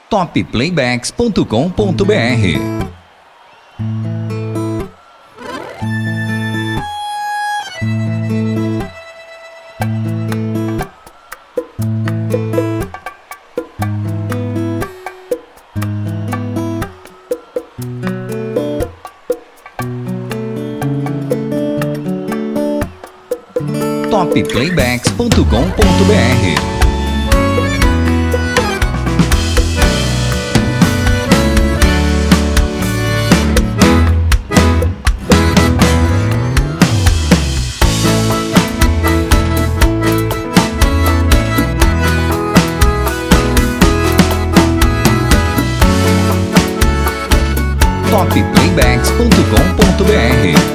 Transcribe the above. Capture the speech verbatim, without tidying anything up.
top playbacks ponto com ponto br. top playbacks ponto com ponto br. top playbacks ponto com ponto br.